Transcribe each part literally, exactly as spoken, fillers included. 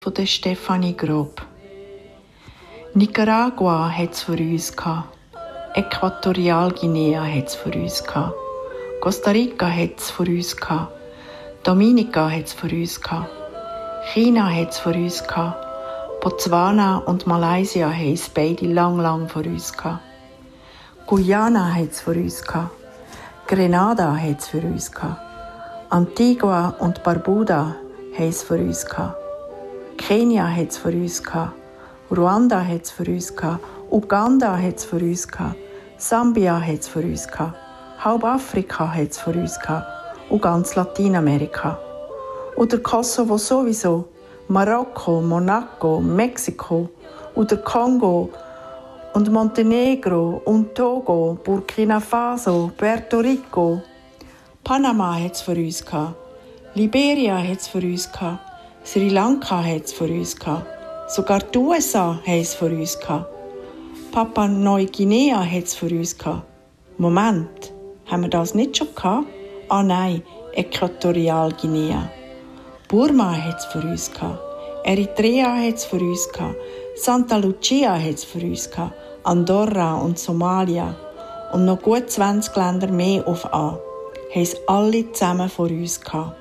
von der Stefanie Grob. Nicaragua hat es für uns gehabt. Äquatorialguinea hat es für uns gehabt. Costa Rica hat es für uns gehabt. Dominica hat es für uns gehabt. China hat es für uns gehabt. Botswana und Malaysia haben es beide lang, lang für uns gehabt. Guyana hat es für uns gehabt. Grenada hat es für uns gehabt. Antigua und Barbuda haben es für uns gehabt. Kenia hat es für uns gehabt. Ruanda hat es für uns gehabt. Uganda hat es für uns gehabt. Sambia hat es für uns gehabt. Halb Afrika hat es für uns gehabt. Und ganz Lateinamerika. Und der Kosovo sowieso. Marokko, Monaco, Mexiko. Und der Kongo. Und Montenegro. Und Togo. Burkina Faso. Puerto Rico. Panama hat es für uns gehabt. Liberia hat es für uns gehabt. Sri Lanka hat es für uns gehabt. Sogar die U S A haben es für uns gehabt. Papua Neuguinea hat es für uns gehabt. Moment, haben wir das nicht schon gehabt? Ah nein, Äquatorialguinea. Burma hat es für uns gehabt. Eritrea hat es für uns gehabt. Santa Lucia hat es für uns gehabt. Andorra und Somalia. Und noch gut zwanzig Länder mehr auf A. Haben es alle zusammen vor uns gehabt.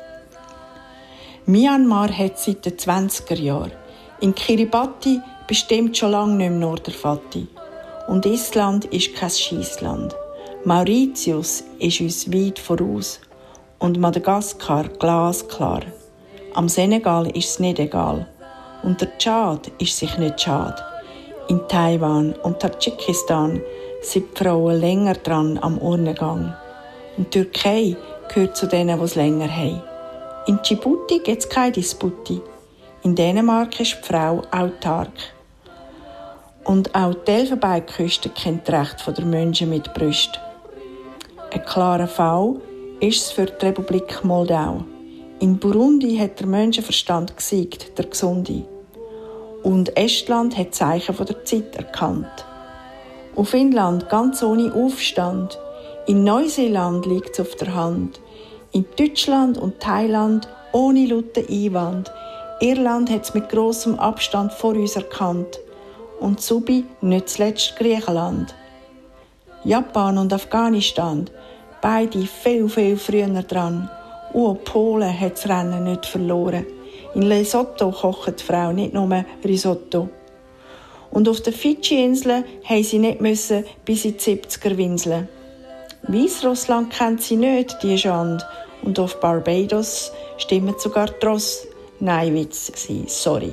Myanmar hat seit den zwanziger Jahren. In Kiribati bestimmt schon lange nicht mehr nur der Vati. Und Island ist kein Scheissland. Mauritius ist uns weit voraus. Und Madagaskar glasklar. Am Senegal ist es nicht egal. Und der Tschad ist sich nicht schade. In Taiwan und Tadschikistan sind die Frauen länger dran am Urnengang. Und die Türkei gehört zu denen, die es länger haben. In Djibouti gibt es keine Disputi. In Dänemark ist die Frau autark. Und auch die Elfenbeinküste kennt das Recht der Menschen mit Brüsten. Ein klarer Fall ist es für die Republik Moldau. In Burundi hat der Menschenverstand gesiegt, der Gesunde. Und Estland hat Zeichen der Zeit erkannt. Und Finnland ganz ohne Aufstand. In Neuseeland liegt es auf der Hand. In Deutschland und Thailand ohne lauten Einwand. Irland hat es mit grossem Abstand vor uns erkannt. Und Subi nicht zuletzt Griechenland. Japan und Afghanistan, beide viel, viel früher dran. Und Polen hat das Rennen nicht verloren. In Lesotho kocht die Frau nicht nur Risotto. Und auf den Fidschi-Inseln mussten sie nicht müssen bis in die siebziger winseln. Weißrussland kennt sie nicht, die Schande. Und auf Barbados stimmen sogar die Ross. Nein, Witz gsi, sorry.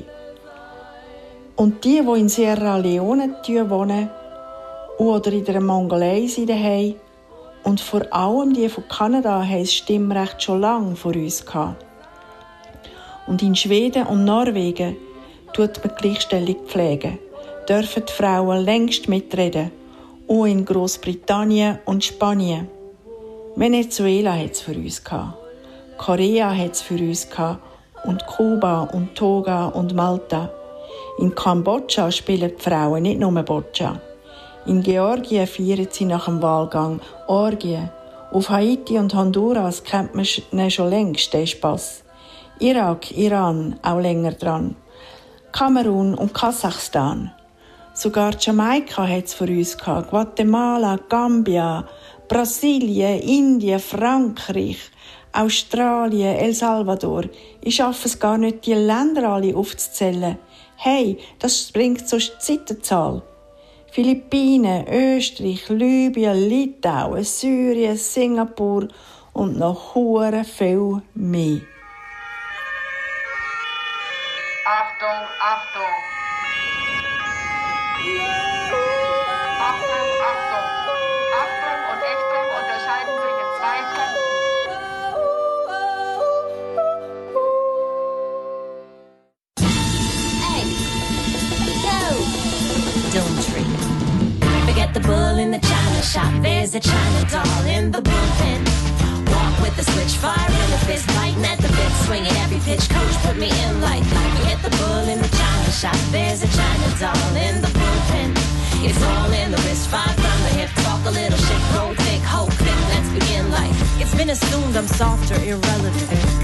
Und die, die in Sierra Leone wohnen oder in der Mongolei sind daheim, und vor allem die von Kanada haben das Stimmrecht schon lange vor uns gehabt. Und in Schweden und Norwegen tut man Gleichstellung pflegen, dürfen die Frauen längst mitreden, auch in Großbritannien und Spanien. Venezuela hat es für uns gehabt. Korea hat es für uns gehabt. Und Kuba und Toga und Malta. In Kambodscha spielen die Frauen nicht nur Boccia. In Georgien feiern sie nach dem Wahlgang Orgien. Auf Haiti und Honduras kennt man schon längst den Spass. Irak, Iran auch länger dran. Kamerun und Kasachstan. Sogar Jamaika hat es für uns gehabt. Guatemala, Gambia, Brasilien, Indien, Frankreich, Australien, El Salvador. Ich schaffe es gar nicht, die Länder alle aufzuzählen. Hey, das bringt so die Zeitenzahl. Philippinen, Österreich, Libyen, Litauen, Syrien, Singapur und noch hure viel mehr. Achtung, Achtung! Achtung, Achtung! Achtung und Ächtung unterscheiden sich in zwei Gruppen. Hey, yo! Don't dream. Forget the bull in the china shop. There's a china doll in the bullpen. Walk with the switch, fire in the fist, biting at the bit, swinging every pitch. Coach put me in like that. Forget the bull in the china shop. There's a china doll in the bullpen. It's all in the wrist, five from the hip. Talk a little shit, grow thick, hoe quick. Let's begin like. It's been assumed I'm soft or irrelevant. Cause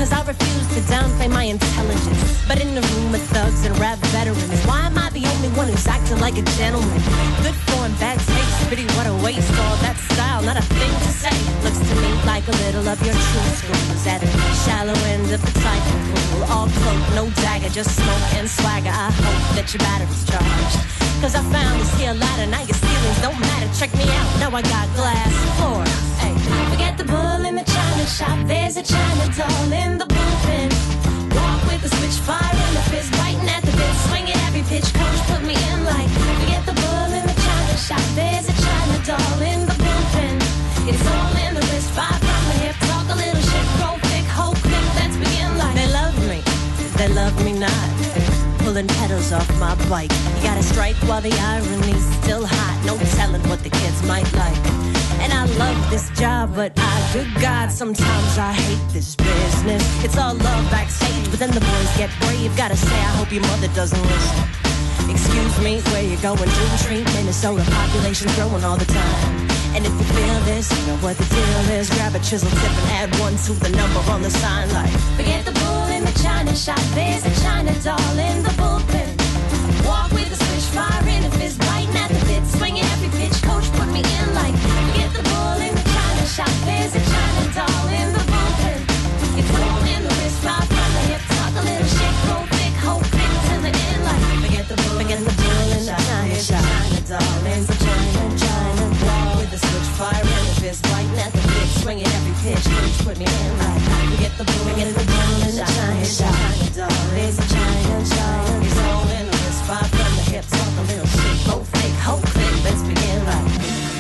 Cause I refuse to downplay my intelligence. But in the room of thugs and rap veterans, why am I the only one who's acting like a gentleman? Good form, bad taste, pretty, what a waste. All that style, not a thing to say. Looks to me like a little of your true schools at the shallow end of the typhoon pool. All cloak, no dagger, just smoke and swagger. I hope that your battery's charged. Cause I found this here ladder, now your ceilings don't matter. Check me out, now I got glass floors. Hey, forget the bull in the china shop, there's a china doll in the bullpen. Walk with a switch, fire in the fist, biting at the bit, swinging every pitch. Coach put me in like, forget the bull in the china shop, there's a china doll in the bullpen. It's all in the wrist, five from the hip, talk a little shit, grow thick, hold quick, let's begin like. They love me, they love me not. Pulling pedals off my bike. You gotta strike while the irony's still hot. No telling what the kids might like. And I love this job, but I, good God, sometimes I hate this business. It's all love backstage, but then the boys get brave. Gotta say, I hope your mother doesn't listen. Excuse me, where you going? Dream Street, Minnesota, population's growing all the time. And if you feel this, you know what the deal is. Grab a chisel tip and add one to the number on the sign like. Forget the bull in the china shop, there's a china doll in the bullpen. Walk with a switch, fire in a fist, biting at the bit, swinging every pitch. Coach put me in like. Forget the bull in the china shop, there's a china doll in the bullpen. It's all in the wrist, fire from the hip, talk a little shit, grow thick, hold thick to the end like. Forget the bull, forget the bull in the china shop, china doll in the china, china doll with a switch, fire in a fist, biting at the bit, swinging every pitch. Coach put me in like. Forget the bull, forget the bull in the china shop, china doll, there's a china, china. It's all in the wrist, fire from the hip, talk a little shit, go thick, hold thick, let's begin like.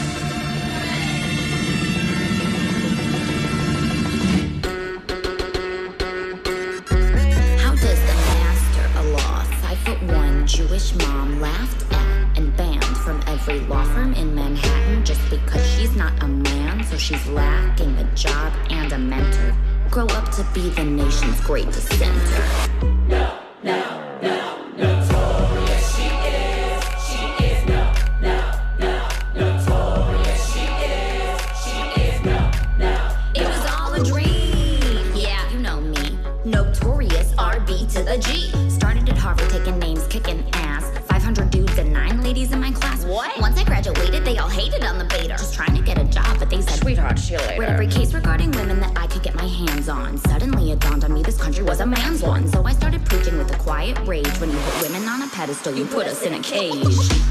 Jewish mom laughed at and banned from every law firm in Manhattan just because she's not a man, so she's lacking a job and a mentor. Grow up to be the nation's great dissenter. No, no, no, notorious she is. She is no, no, no, notorious she is. She is no, no. It was all a dream. Yeah, you know me. Notorious R B to the G. Started at Harvard taking names, kicking ass. five hundred dudes and nine ladies in my class. What? Once I graduated, they all hated on the baiter. Just trying to get a job, but they said, sweetheart, see you later. Read every case regarding women that I could get my hands on. Suddenly it dawned on me this country was a man's one. So I started preaching with a quiet rage. When you put women on a pedestal, you put us in a cage.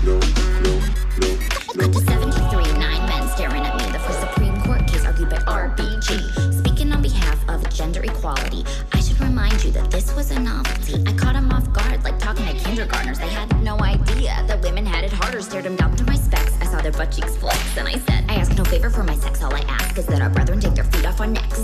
Cut to seventy-three, nine men staring at me. The first Supreme Court case argued by R B G. Speaking on behalf of gender equality, I should remind you that this was a novelty. I caught them off guard like talking to kindergartners. They had no idea that women had it harder. Stared them down to my specs. I saw their butt cheeks flex and I said, I ask no favor for my sex. All I ask is that our brethren take their feet off our necks.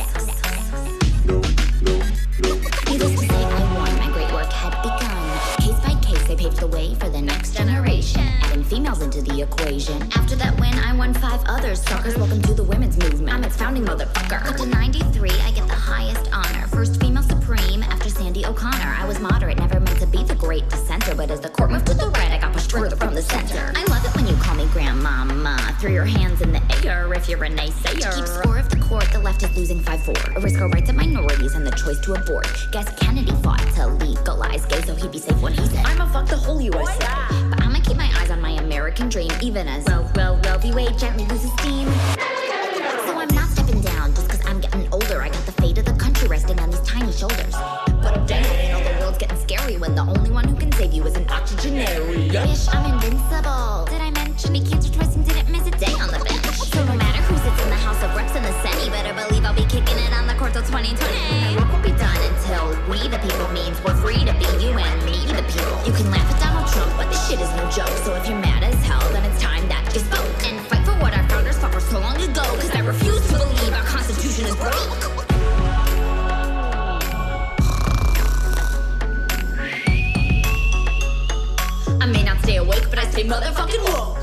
Needless to say, I won. My great work had begun. Case by case, they paved the way for the next generation, adding females into the equation. After that win, I won five others. Suckers, welcome to the women's movement. I'm its founding motherfucker. Cut to ninety-three, I get the highest honor. First female supreme after Sandy O'Connor. I was moderate, never meant to be the great dissenter, but as the court moved to the right, I got pushed further from the center. I love it when you call me grandmama. Throw your hands in the air if you're a naysayer. To keep score of the court, the left is losing five four. Risk our rights of minorities and the choice to abort. Guess Kennedy fought to legalize gay so he'd be safe when he said, I'ma fuck the whole U S A. But I'ma keep my eyes on my American dream, even as Roe, Roe, Roe v. Wade gently loses steam. So I'm not stepping down just cause I'm getting older. I got the fate of the country resting on these tiny shoulders. But dang it, you know the world's getting scary when the only one who can save you is an octogenarian. Bitch, I'm invincible. Did I mention me cancer twice and didn't miss a day on the bench? So no matter who sits in the House of Reps and the Senate, you better believe I'll be kicking it on the court till twenty twenty. My work won't be done until we the people means we're free to be you and me the people. You can laugh at Donald Trump, but this shit is no joke. So if you're mad as hell, then it's time that you spoke. And fight for what our founders fought for so long ago. Cause I refuse to believe our Constitution is broke. I may not stay awake, but I stay motherfucking woke.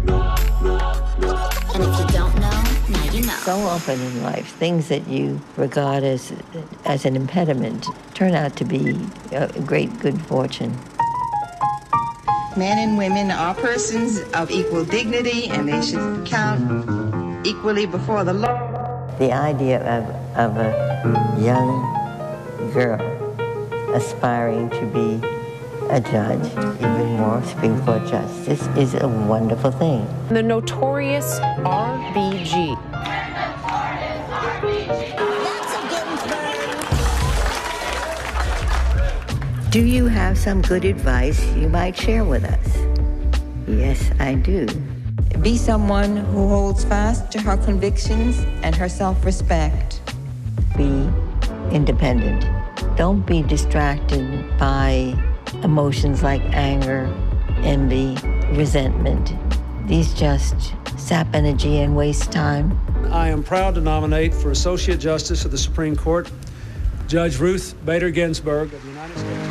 And if you don't know, now you know. So often in life, things that you regard as as an impediment turn out to be a great good fortune. Men and women are persons of equal dignity, and they should count equally before the law. The idea of, of a young girl aspiring to be a judge, even more Supreme Court justice, is a wonderful thing. The notorious R B G. Do you have some good advice you might share with us? Yes, I do. Be someone who holds fast to her convictions and her self-respect. Be independent. Don't be distracted by emotions like anger, envy, resentment. These just sap energy and waste time. I am proud to nominate for Associate Justice of the Supreme Court, Judge Ruth Bader Ginsburg of the United States.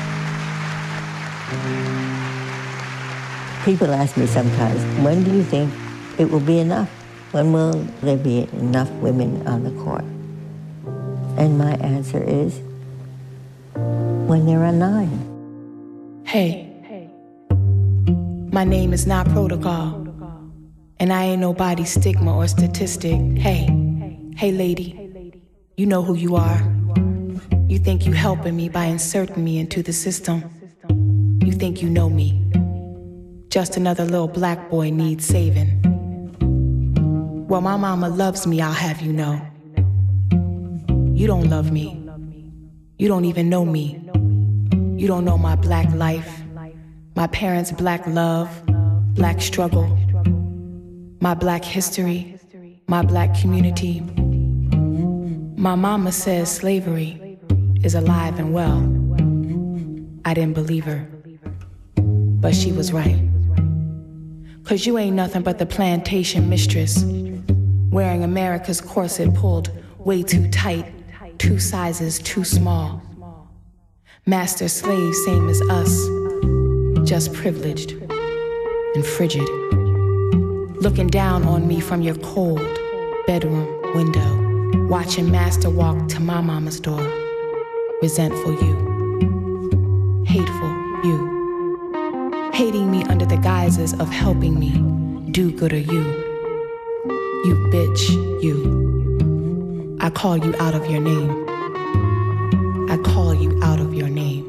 People ask me sometimes, when do you think it will be enough? When will there be enough women on the court? And my answer is, when there are nine. Hey, my name is not protocol, and I ain't nobody's stigma or statistic. Hey, hey lady, you know who you are. You think you helping me by inserting me into the system. You think you know me. Just another little black boy needs saving. Well, my mama loves me, I'll have you know. You don't love me. You don't even know me. You don't know my black life, my parents' black love, black struggle, my black history, my black community. My mama says slavery is alive and well. I didn't believe her, but she was right. Cause you ain't nothing but the plantation mistress, wearing America's corset pulled way too tight, two sizes too small. Master slave, same as us, just privileged and frigid. Looking down on me from your cold bedroom window, watching master walk to my mama's door. Resentful you, hateful you. Hating me under the guises of helping me, do-gooder you. You bitch, you. I call you out of your name. I call you out of your name.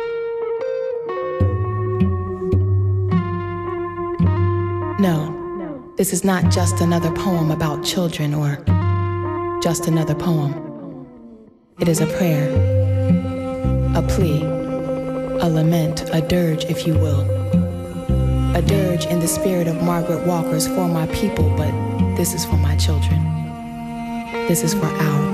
No, this is not just another poem about children or just another poem. It is a prayer, a plea, a lament, a dirge, if you will. A dirge in the spirit of Margaret Walker's For My People, but this is for my children. This is for our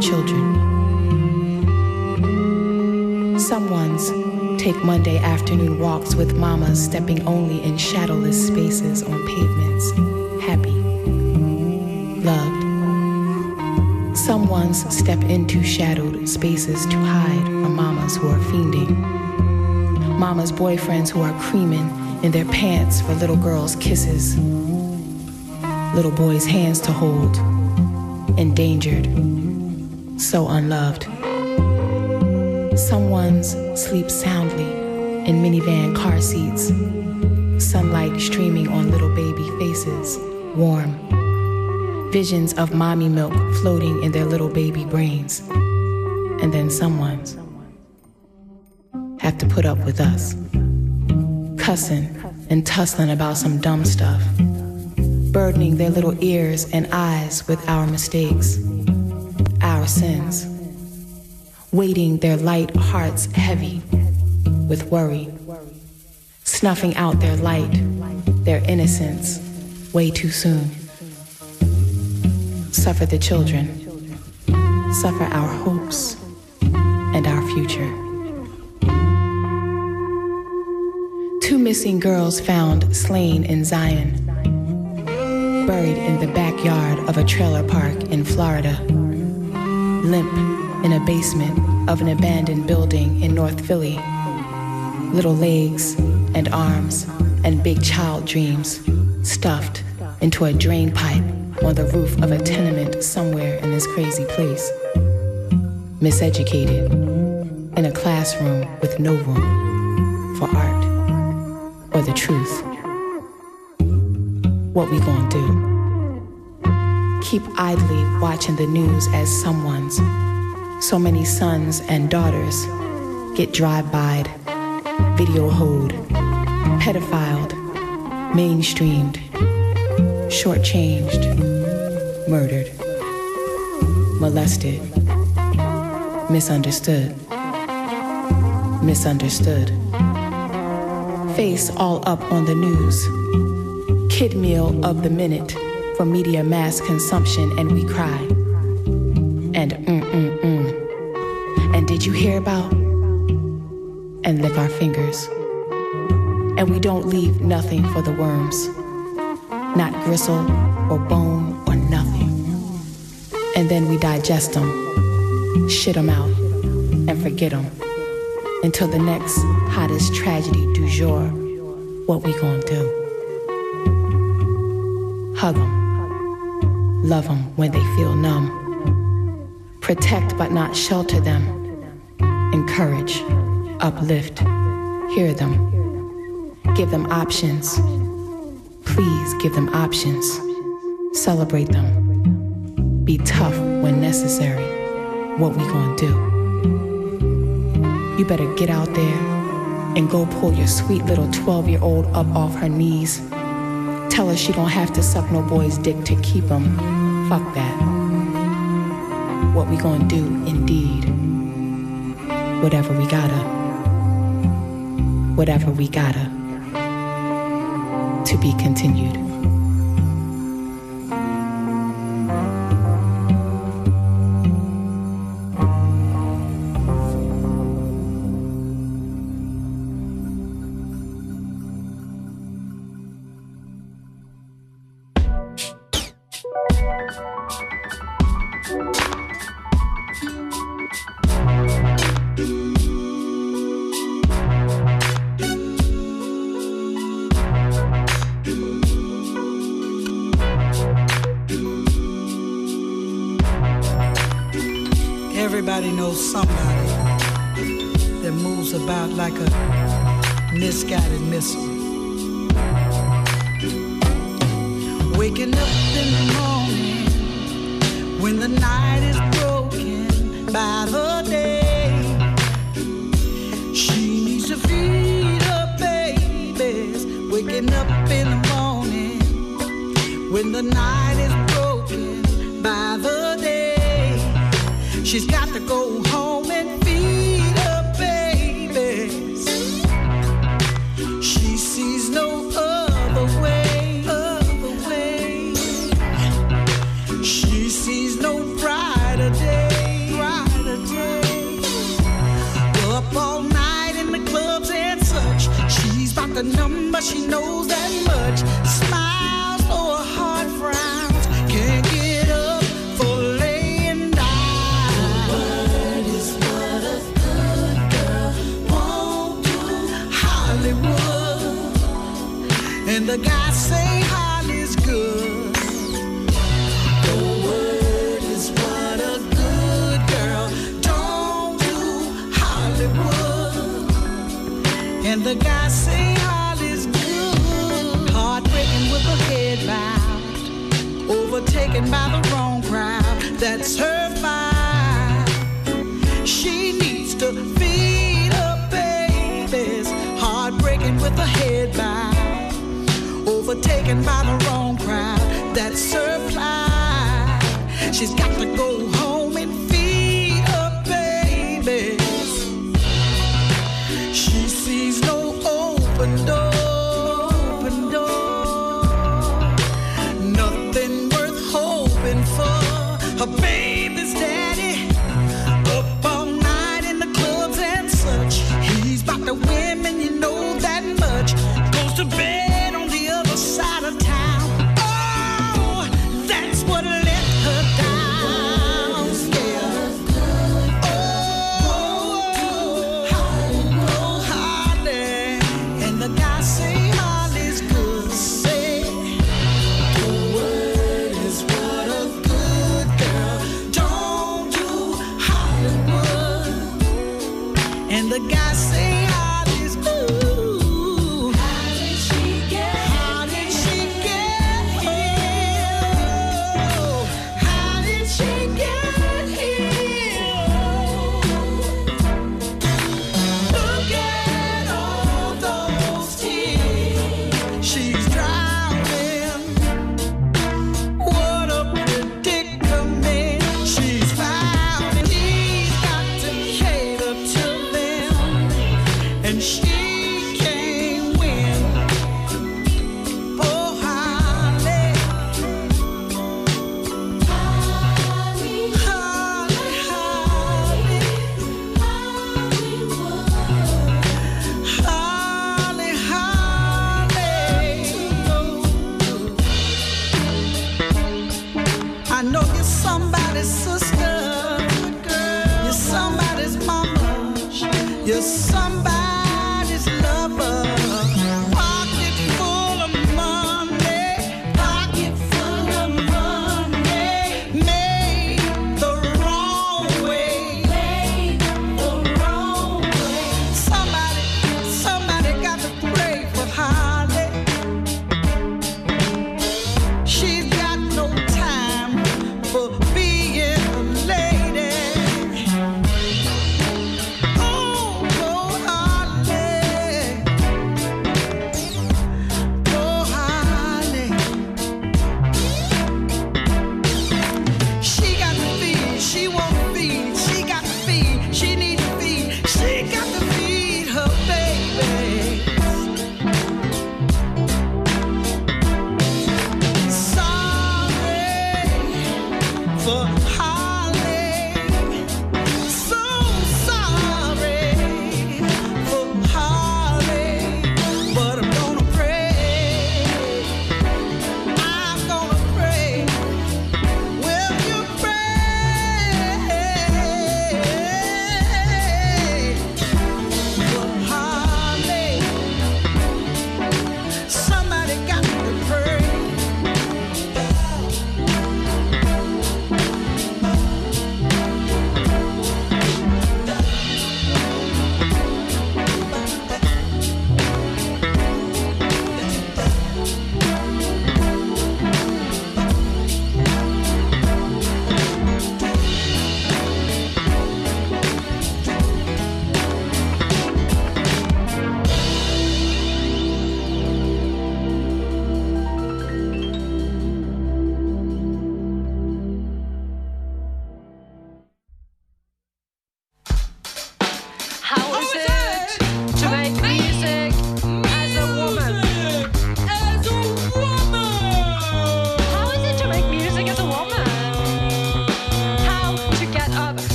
children. Some ones take Monday afternoon walks with mamas, stepping only in shadowless spaces on pavements, happy, loved. Some ones step into shadowed spaces to hide from mamas who are fiending. Mama's boyfriends who are creaming in their pants for little girls' kisses. Little boys' hands to hold, endangered, so unloved. Some ones sleep soundly in minivan car seats, sunlight streaming on little baby faces, warm. Visions of mommy milk floating in their little baby brains. And then some ones have to put up with us, cussing and tussling about some dumb stuff, burdening their little ears and eyes with our mistakes, our sins, weighting their light hearts heavy with worry, snuffing out their light, their innocence, way too soon. Suffer the children, suffer our hopes and our future. Two missing girls found slain in Zion, buried in the backyard of a trailer park in Florida, limp in a basement of an abandoned building in North Philly, little legs and arms and big child dreams stuffed into a drain pipe on the roof of a tenement somewhere in this crazy place. Miseducated, in a classroom with no room for art or the truth. What we gonna do? Keep idly watching the news as someone's So many sons and daughters get drive-byed, video-hoed, pedophiled, mainstreamed, shortchanged, murdered, molested, misunderstood, misunderstood. Face all up on the news, kid meal of the minute for media mass consumption, and we cry. And mm-mm-mm. And did you hear about? And lick our fingers. And we don't leave nothing for the worms. Not gristle or bone or nothing. And then we digest them, shit them out, and forget them. Until the next hottest tragedy du jour, what we gonna do? Hug them, love them when they feel numb. Protect but not shelter them. Encourage, uplift, hear them. Give them options. Please give them options. Celebrate them. Be tough when necessary. What we gonna do? You better get out there and go pull your sweet little twelve-year-old up off her knees. Tell her she don't have to suck no boy's dick to keep him. Fuck that. What we gonna do, indeed. Whatever we gotta. Whatever we gotta. To be continued. Everybody knows somebody that moves about like a misguided missile. Waking up in the morning when the night is broken by the day. She needs to feed her babies. Waking up in the morning when the night is broken by the day. She's got to go home and feed her babies. She sees no other way, other way. She sees no brighter day, brighter day. Up all night in the clubs and such. She's about the number, she knows that much. Smiles for a heart frowns. Can't get up for laying down. And the guys say Holly's good. The word is what a good girl don't do, Hollywood. And the guys say Holly's good. Heartbreaking with her head bowed, overtaken by the wrong crowd. That's her fight. She needs to feed her babies. Heartbreaking with her head bowed, overtaken by the wrong crowd. That's her plight. She's got to go home and feed her babies. She sees no open door, open door. Nothing worth hoping for. Her baby's daddy up all night in the clubs and such. He's about the women, you know that much. Goes to bed side of town. Oh, that's what let her down. Yeah. Oh, oh, Holly. And the guy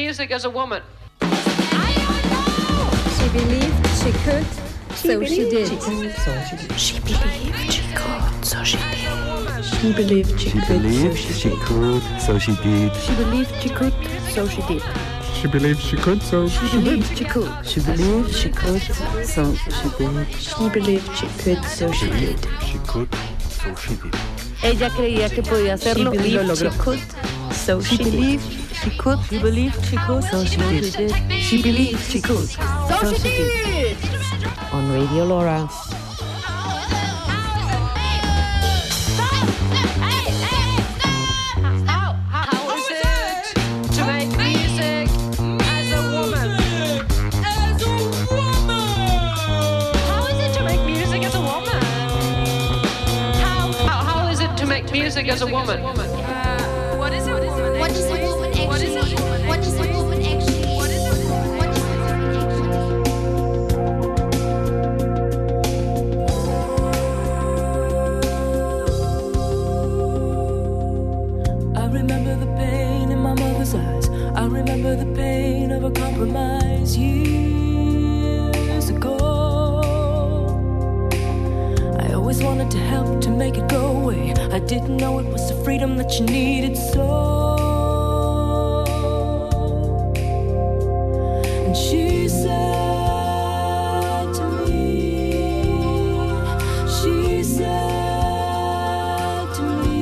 music as a woman? She believed she could, so she did. She believed she could, so she did. She believed she She could, believed so she could, so she did. She believed she could, so she did. She believed she could, so she did. She could. She believed she could, so she did. She believed she could, so she did. She could, so she did. Ella creía que podía hacerlo y lo logró. She could, so she believed she could. She believed she could, so she did. She believed she could, so she did. On Radio Laura. Music as a woman. Uh, what is a woman? What is a woman actually? What is a woman? What is a woman actually? What is a woman? What is a woman actually? I remember the pain in my mother's eyes. I remember the pain of a compromise years ago. I always wanted to help to make it go away. I didn't know it was the freedom that you needed so. And she said to me, she said to me,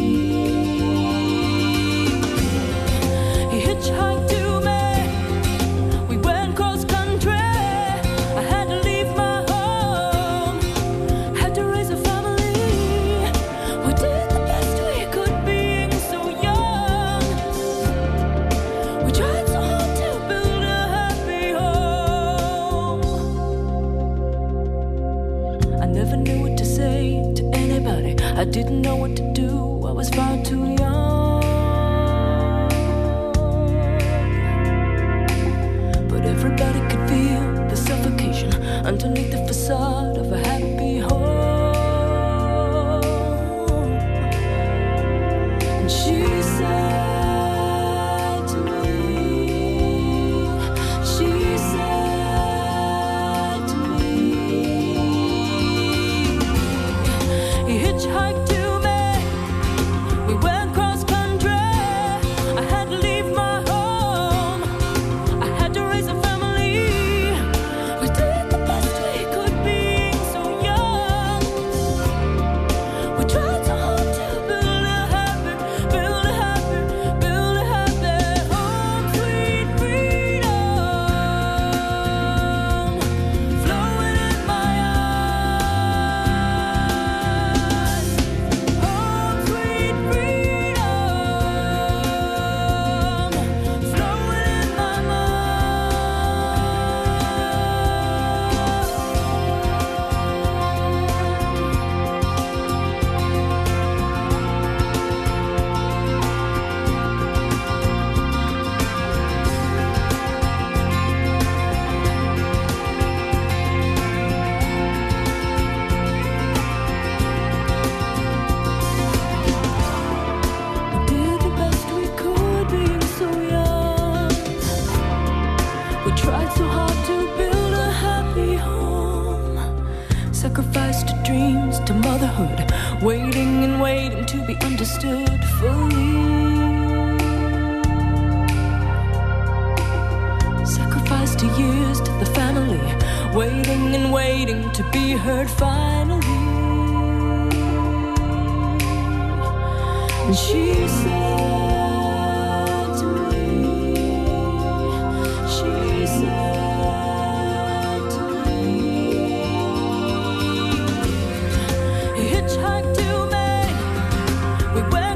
he hitchhiked to me, we went cross country, I had to leave my home, had to raise a family, we did the best we could being so young, we tried so hard to build a happy home. I never knew what to say to anybody, I didn't know what to do, I was far too young. But everybody could feel the suffocation underneath the facade of a happy home. And she said to me, she said to me, he hitchhiked to me, we went cross country, I had to leave my home, I had to raise a family, we did the best we could being so young, we tried so hard to build a happy, build a happy, build a happy home, sweet freedom, flowing in my eyes, home, sweet freedom, flowing in my We did the best we could being so young. We tried so hard to build a happy home. Sacrificed to dreams, to motherhood, waiting and waiting to be understood fully. Sacrificed to years, to the family, waiting and waiting to be heard finally. And she said to me, she said to me, he hitchhiked to me, we went